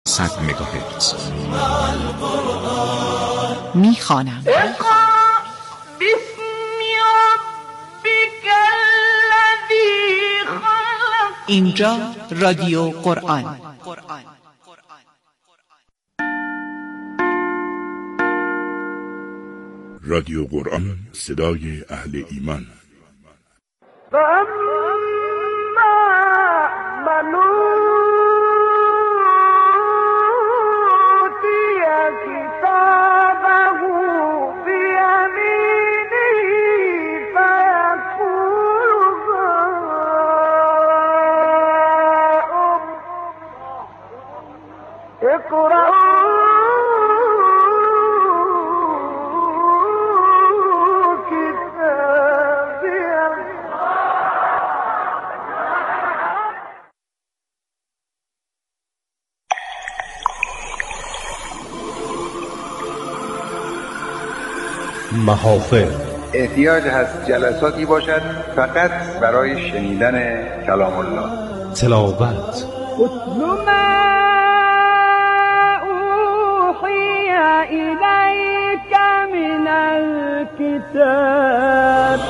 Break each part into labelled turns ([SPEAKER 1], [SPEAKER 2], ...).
[SPEAKER 1] مگاهرتز.
[SPEAKER 2] میخوانم. اینجا رادیو قرآن.
[SPEAKER 3] رادیو قرآن، صدای اهل ایمان.
[SPEAKER 4] محافل
[SPEAKER 5] احتیاج هست جلساتی باشد فقط برای شنیدن کلام الله.
[SPEAKER 4] تلاوت
[SPEAKER 6] اتل ما اوحی الیک من الکتاب.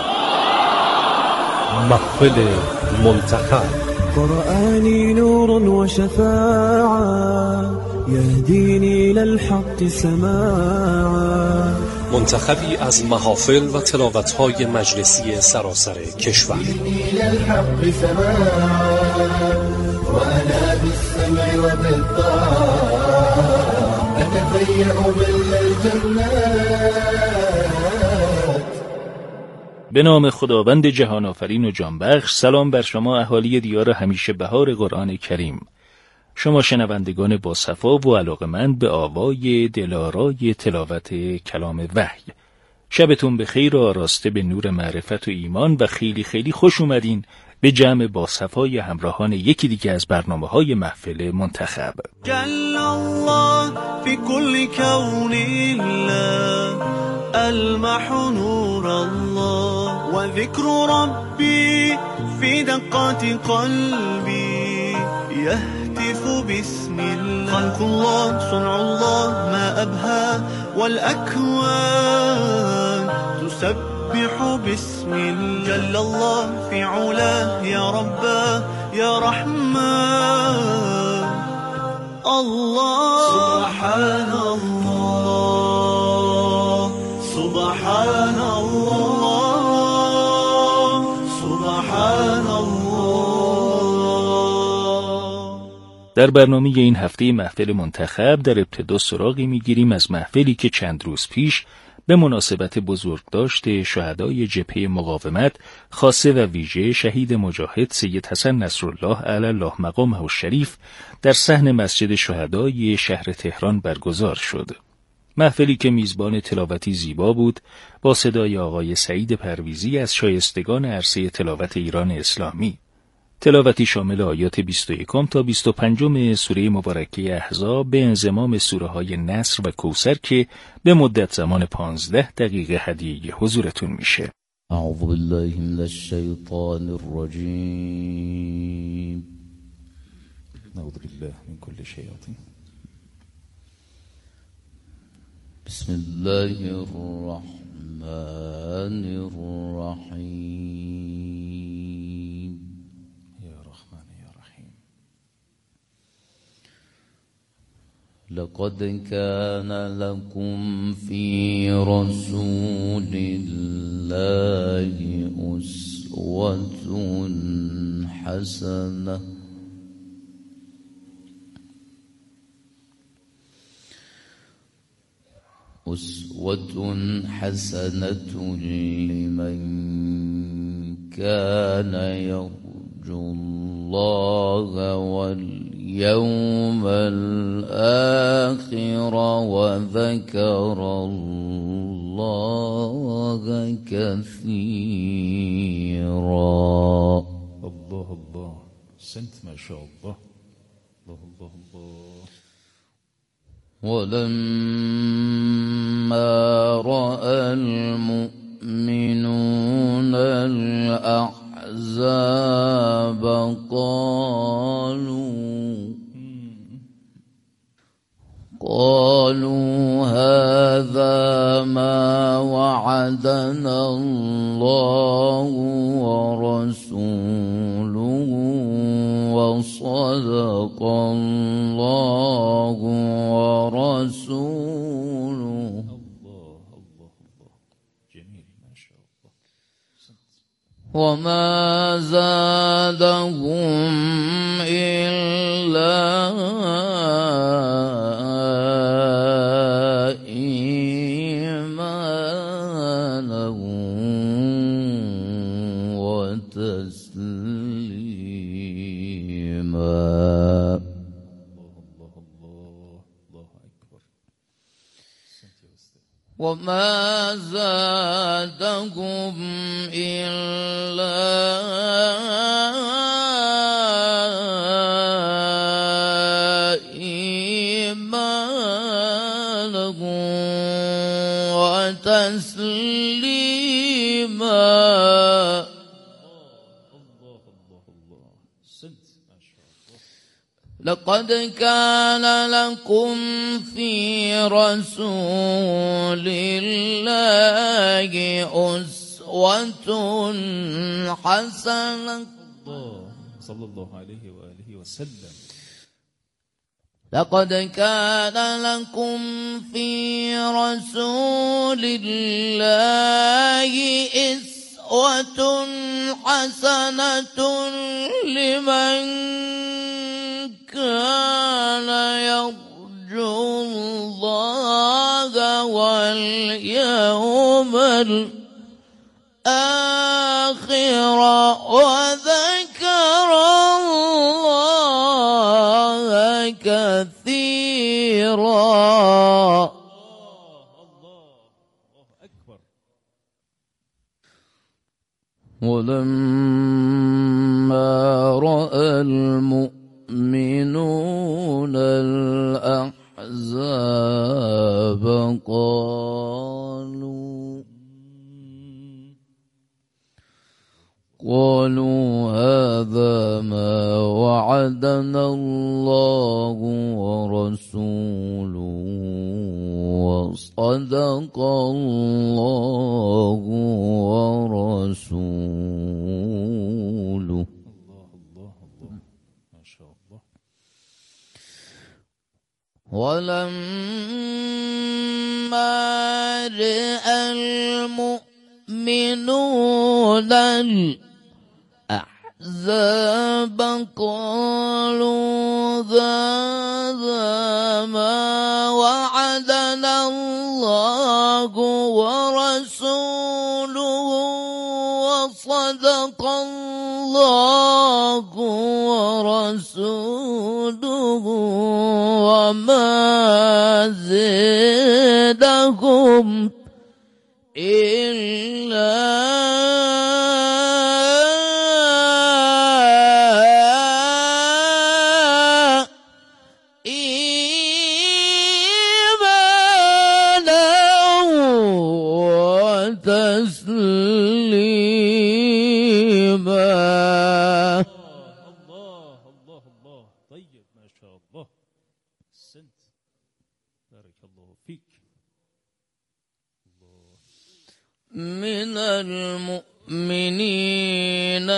[SPEAKER 4] محفل منتخب.
[SPEAKER 7] قرآنی نور و شفاعة یهدینی للحق سماعا.
[SPEAKER 4] منتخبی از محافل و تلاوت‌های مجلسی سراسر کشور.
[SPEAKER 8] به نام خداوند جهان آفرین و جان بخش. سلام بر شما اهالی دیار همیشه بهار قرآن کریم. شما شنوندگان با صفا و علاقمند به آوای دلارای تلاوت کلام وحی. شبتون به خیر و آراسته به نور معرفت و ایمان و خیلی خیلی خوش اومدین به جمع با صفای همراهان یکی دیگه از برنامه‌های محفل منتخب.
[SPEAKER 7] جل الله فی کل کون الله، المح نور الله و ذکر ربی فی دقات قلبی. يهتف باسم الله، خلق الله صنع الله ما أبهى، والأكوان تسبح باسم الله. جل الله في علاه يا رباه يا رحمن. الله سبحان الله سبحان الله سبحان الله.
[SPEAKER 8] در برنامه این هفته محفل منتخب در ابتدا سراغی میگیریم از محفلی که چند روز پیش به مناسبت بزرگداشت شهدای جبهه مقاومت خاصه و ویژه شهید مجاهد سید حسن نصرالله علی الله مقامه الشریف در صحن مسجد شهدای شهر تهران برگزار شد. محفلی که میزبان تلاوتی زیبا بود با صدای آقای سعید پرویزی از شایستگان عرصه تلاوت ایران اسلامی. تلاوتی شامل آیات 21 تا 25 سوره مبارکه احزاب به انضمام سوره های نصر و کوثر که به مدت زمان 15 دقیقه هدیه حضورتون میشه.
[SPEAKER 9] اعوذ بالله من الشیطان الرجیم.
[SPEAKER 8] نعوذ بالله من کل شیاطین.
[SPEAKER 9] بسم الله الرحمن الرحیم. لقد كان لكم في رسول الله أسوة حسنة لمن كان يرجو الله واليوم الآخر وذكر الله كثيرا.
[SPEAKER 8] الله الله سنت ما شاء الله. الله الله الله.
[SPEAKER 9] ولما رأى المؤمنون الأحزاب قالوا قالوا هذا ما وعدنا الله ورسوله وصدق الله ورسوله. وما زادهم إلا إيمانا وتسليما. وما زادهم إلا إيمانا وتسليما. لقد كان لكم في رسول الله أسوة حسنة.
[SPEAKER 8] صلى الله عليه وآله وسلم.
[SPEAKER 9] لقد كان لكم في رسول الله أسوة حسنة لمن كان يرجو الله واليوم الآخر وذكر الله كثيرا. ولما رأى المؤمنون الأحزاب قالوا هذا ما وعدنا الله ورسوله وصدق الله ورسوله. ولما رأى المؤمنون الأحزاب قالوا هذا ما وعدنا الله ورسوله وصدق الله ورسوله وما زادهم إلا من المؤمنين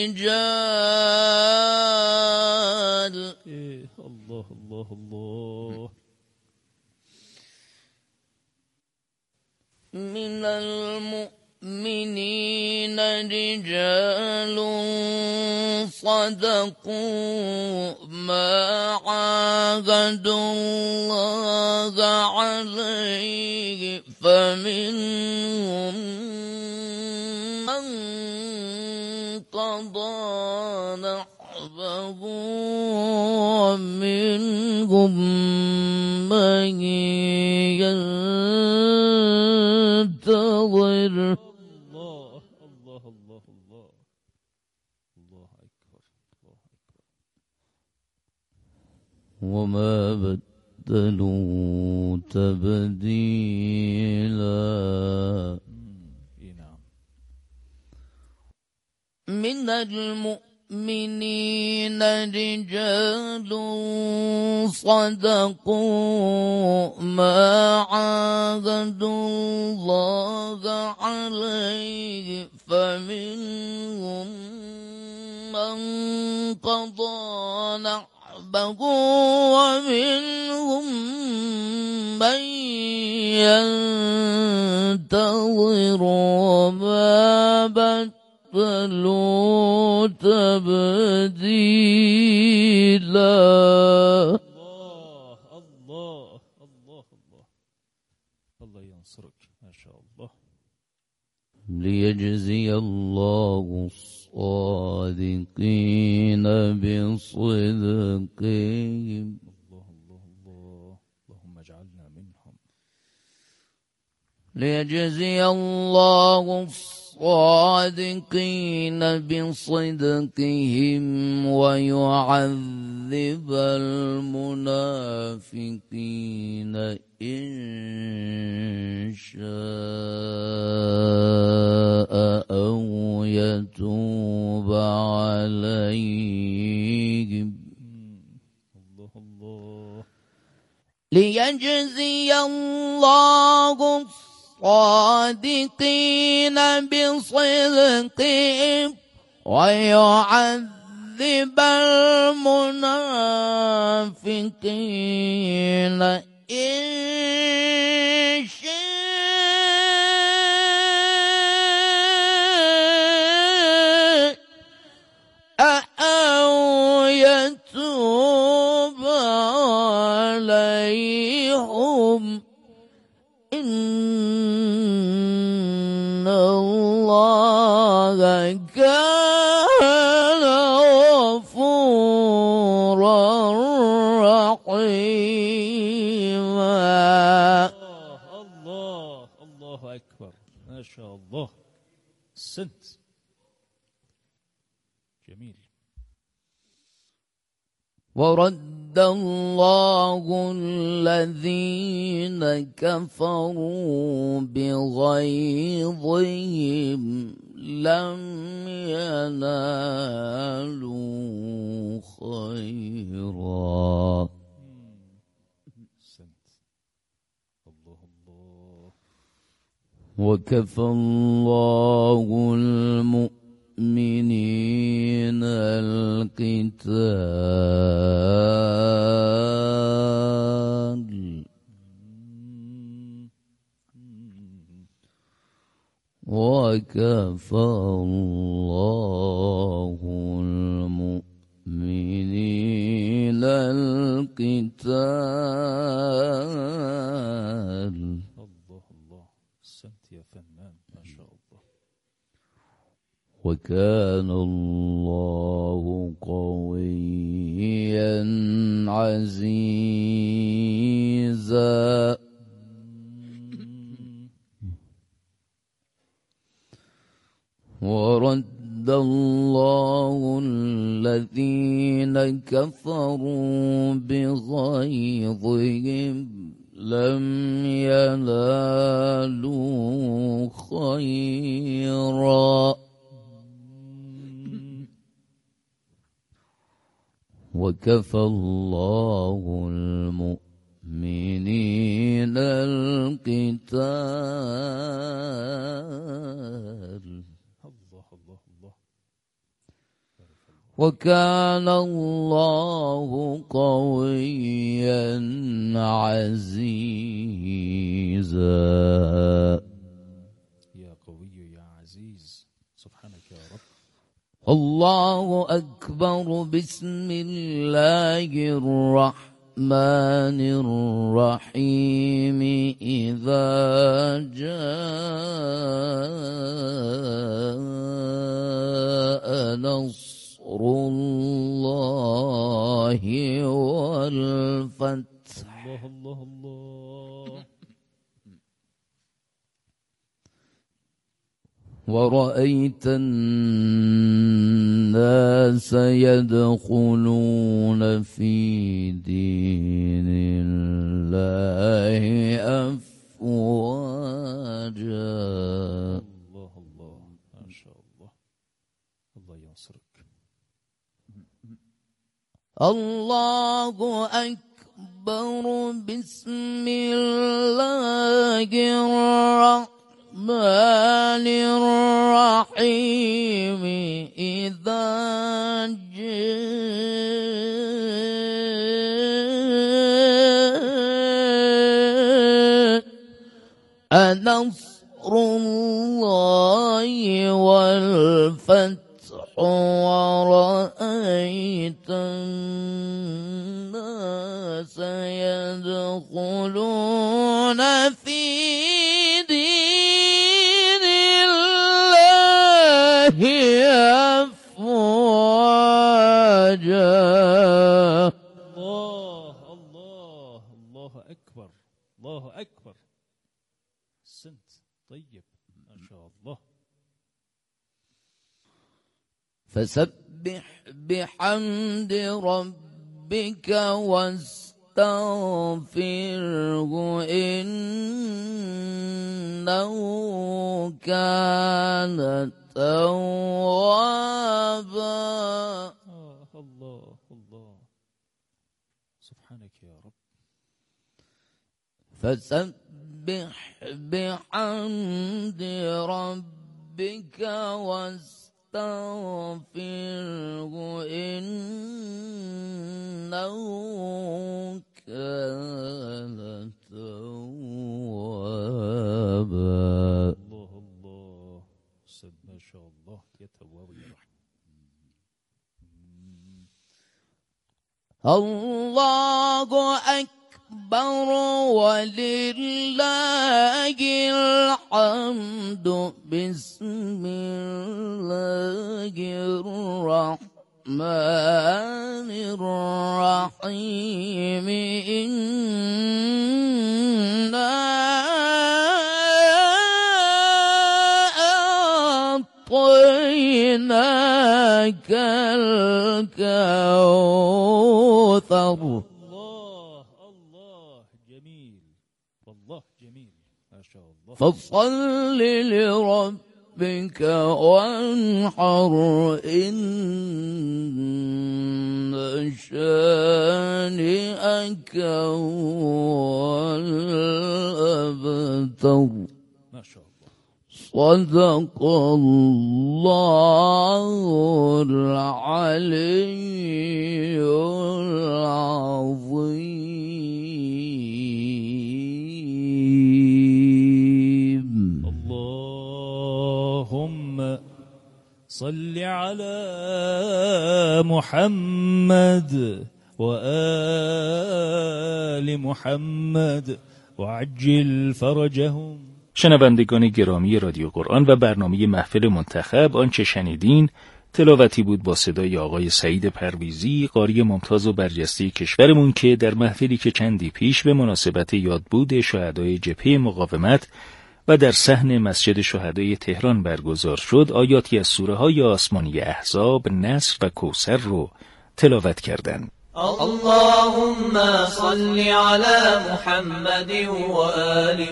[SPEAKER 9] رجال.
[SPEAKER 8] الله الله الله.
[SPEAKER 9] من المؤمنين رجال صدقوا ما عاهدوا الله عليه فمنهم من قضى نحبه ومنهم من ينتظر.
[SPEAKER 8] الله الله الله الله الله أكبر الله أكبر.
[SPEAKER 9] وما بدلوا تبديلا. من المؤمنين المؤمنين رجال صدقوا ما عاهدوا الله عليه فمنهم من قضى نحبه ومنهم من ينتظر وما بدلوا تبديلا.
[SPEAKER 8] الله ينصرك ما شاء الله.
[SPEAKER 9] ليجزي الله الصادقين بصدقهم.
[SPEAKER 8] اللهم اجعلنا منهم.
[SPEAKER 9] ليجزي الله الصادقين بصدقهم ويعذب المنافقين إن شاء أو يتوب عليهم. ليجزي الله الصادقين بصدقهم ويعذب المنافقين إن شاء أو يتوب عليهم. إن الله كان غفورا رحيما.
[SPEAKER 8] الله أكبر ما شاء الله. سنت جميل.
[SPEAKER 9] ورد الله الذين كفروا بغيظهم لم ينالوا خيرا. وكفى الله المؤمنين القتال وكفى الله المؤمنين القتال.
[SPEAKER 8] الله سنت يا فنان ما شاء الله.
[SPEAKER 9] وكان الله قويا عزيزا. ورد الله الذين كفروا بغيظهم لم ينالوا خيرا وكفى الله المؤمنين القتال. وكان الله قويا عزيزا.
[SPEAKER 8] يا قوي يا عزيز سبحانك يا رب.
[SPEAKER 9] الله أكبر. بسم الله الرحمن الرحيم. إذا جاء نصر الله والفتح.
[SPEAKER 8] الله الله.
[SPEAKER 9] ورأيت الناس يدخلون في دين الله أفواجا.
[SPEAKER 8] الله ما شاء الله. الله ينصرك.
[SPEAKER 9] الله أكبر. بسم الله الرحمن الرحيم. إذا جاء نصر الله والفتح ورأيت الناس يدخلون في دين الله أفواجا.
[SPEAKER 8] الله أكبر، الله أكبر. سنت طيب، ما شاء الله.
[SPEAKER 9] فسبح بحمد ربك واستغفره إنه كان توابا.
[SPEAKER 8] الله الله، سبحانك يا رب.
[SPEAKER 9] فسبح بحمد ربك واستغفره إنه كان توابا.
[SPEAKER 8] الله الله، سد ما شاء الله، يا تواب يا رحمن.
[SPEAKER 9] الله أكبر ولله الحمد. بسم الله الرحمن الرحيم. إنا أعطيناك الكوثر. فصل لربك وانحر إن شانئك هو الأبتر.
[SPEAKER 8] ما شاء الله.
[SPEAKER 9] صدق الله العلي العظيم.
[SPEAKER 8] اللهم صل على محمد وآل محمد وعجل فرجهم. شنوندگان گرامی رادیو قرآن و برنامه محفل منتخب، آنچه شنیدین تلاوتی بود با صدای آقای سعید پرویزی، قاری ممتاز و برجسته کشورمون که در محفلی که چندی پیش به مناسبت یادبود شهدای جبهه مقاومت و در صحن مسجد شهدای تهران برگزار شد، آیاتی از سوره‌های آسمانی احزاب، نصر و کوثر رو تلاوت کردند.
[SPEAKER 1] اللهم صل على محمد وآل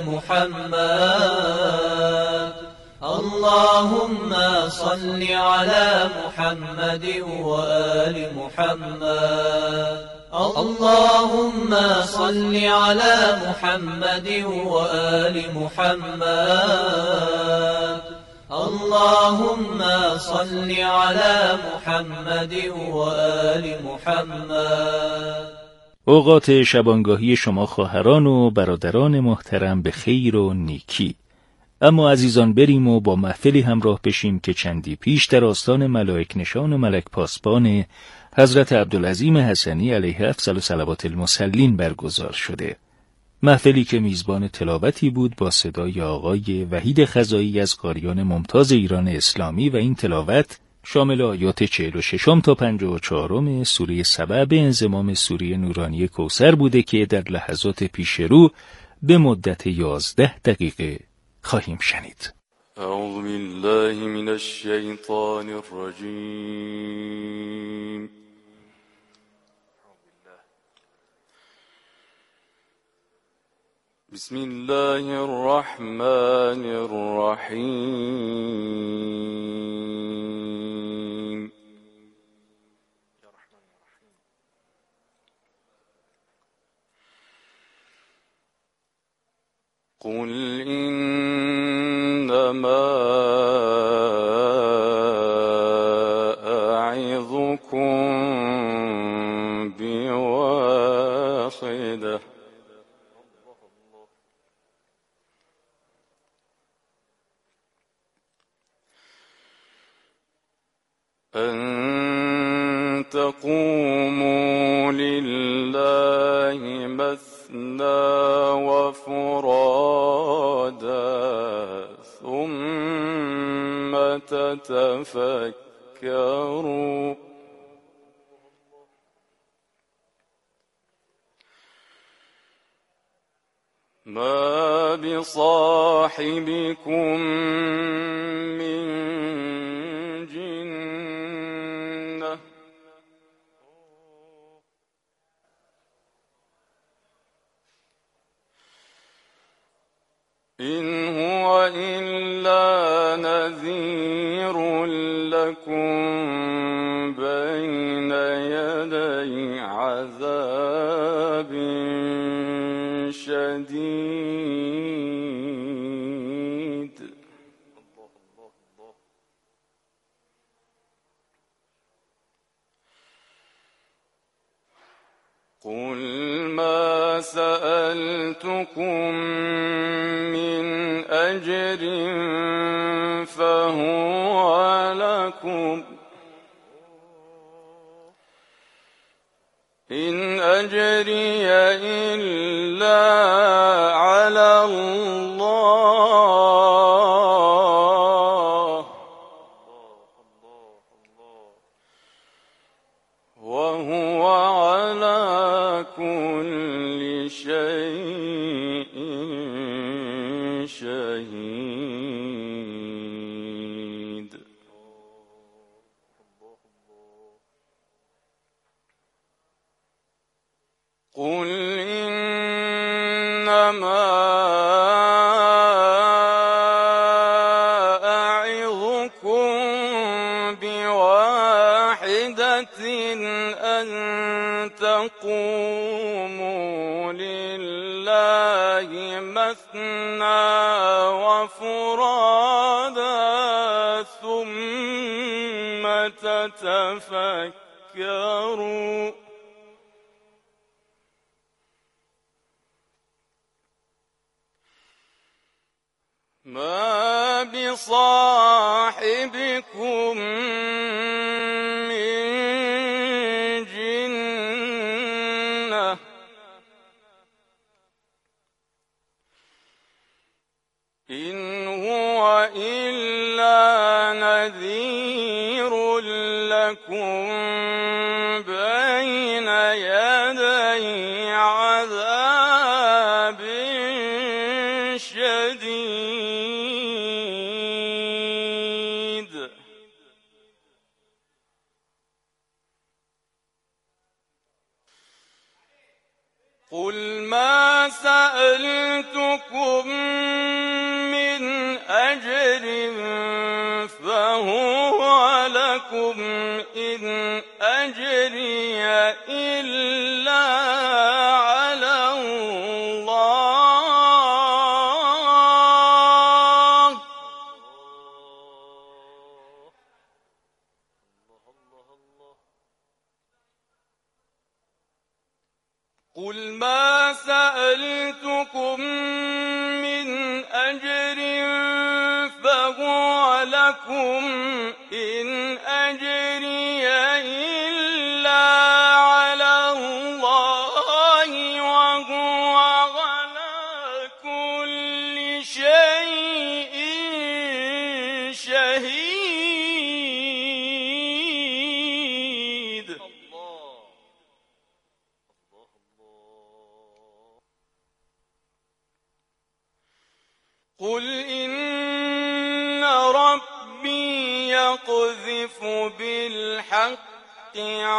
[SPEAKER 1] محمد. اللهم صل على محمد وآل محمد. اللهم صل على محمد وآل محمد. اللهم صل على محمد وآل محمد.
[SPEAKER 8] اوقات شبانگاهی شما خواهران و برادران محترم به خیر و نیکی. اما عزیزان بریم و با محفلی همراه بشیم که چندی پیش در آستان ملائک نشان و ملک پاسبان حضرت عبدالعظیم حسنی علیه افضل صلوات المصلین برگزار شده. محفلی که میزبان تلاوتی بود با صدای آقای وحید خزایی از قاریان ممتاز ایران اسلامی و این تلاوت شامل آیات 46 تا 54 سوره سبع به انضمام سوره نورانی کوثر بوده که در لحظات پیش رو به مدت 11 دقیقه خواهیم شنید.
[SPEAKER 10] اعوذ بالله من الشیطان الرجیم. بسم الله الرحمن الرحیم. قل إنما أعظكم بواحدة أن تقوموا لله مثنى وفرادا ثم تتفكروا ما بصاحبكم من جنة إن هو إلا نذير لكم بين يدي عذاب شديد قل ما سألتكم من أجر فهو لكم إن أجري إلا على الله وهو على كل شيء شهيد قل إنما أعظكم بواحدة أن تقوموا لله مثنى وفرادا ثم تتفكروا ما بصاحبكم من جنة إن هو إلا نذير لكم بين يدي عذاب شديد قل ما سألتكم من أجر فهو لكم إن أجري إلا على الله قل ما سألتكم من أجر فهو لكم إن أجري إلا على الله وهو على كل شيء شهيد قل إن ربي يقذف بالحق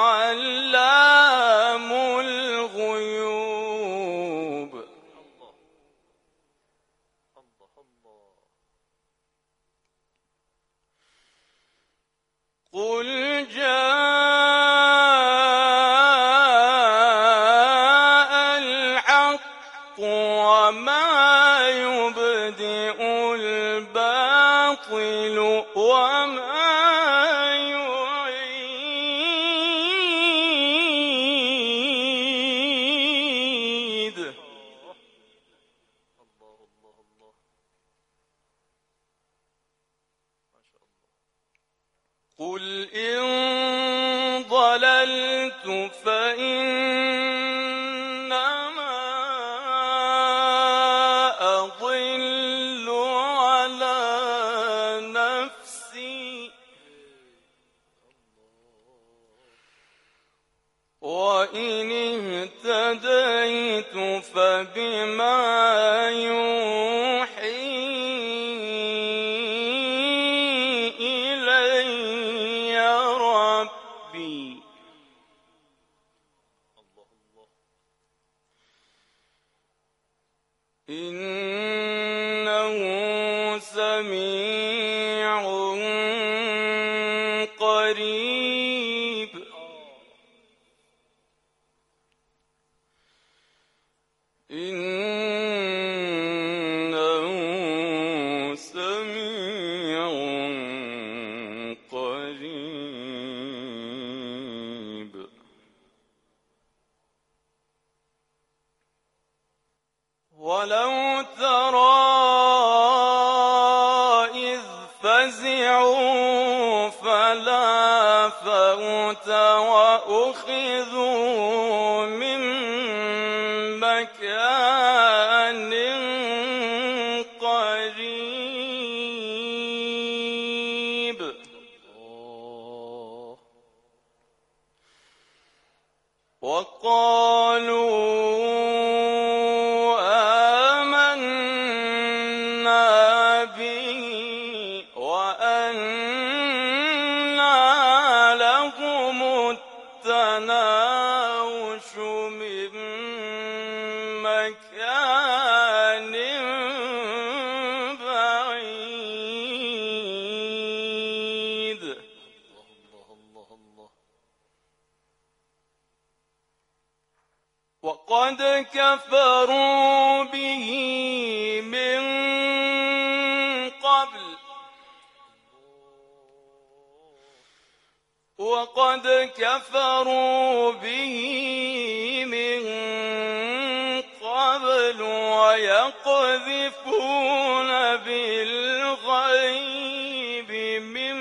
[SPEAKER 10] علام الغيوب قل جاء الحق وما يبدئ الباطل وما يعيد. قل إن ضللت فإنما أضل على نفسي وإن اهتديت فبما يوحي إلي ربي إنه سميع قريب. إنه سميع قريب. ولو ترى إذ فزعوا فلا فوت وأخذوا من مكان قريب. وقالوا آمنا به وأنى لهم التناوش من مكان بعيد. وقد كفروا به من قبل وقد كفروا به من قبل ويقذفون بالغيب من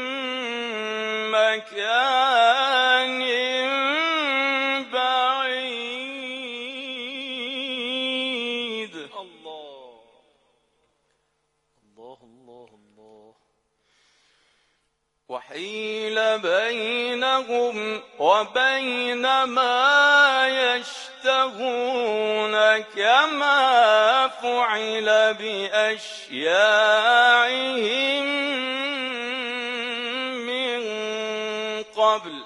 [SPEAKER 10] مكان بعيد. وحيل بينهم وبين ما يشتهون كما فعل بأشياعهم من قبل.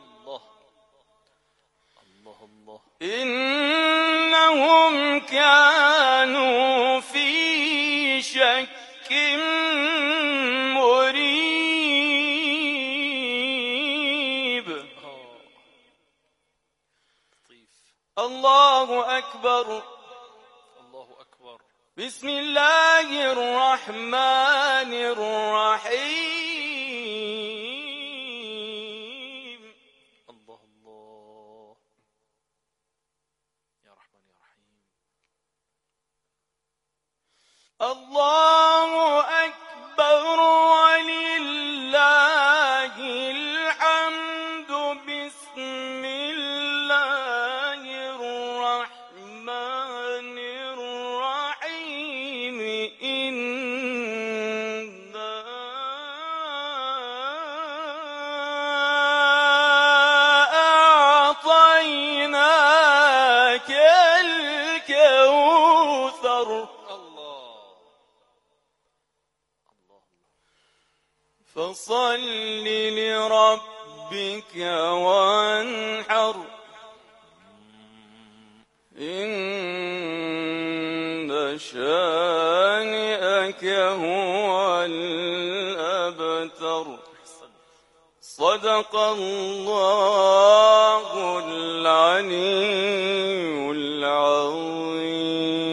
[SPEAKER 10] إنهم كانوا في شك مريب. الله أكبر. بسم الله الرحمن الرحيم. الله أكبر ولله الحمد. بسم الله الرحمن الرحيم. إنا أعطيناك الكوثر. فصل لربك وانحر. إن شانئك هو الأبتر. صدق الله العليم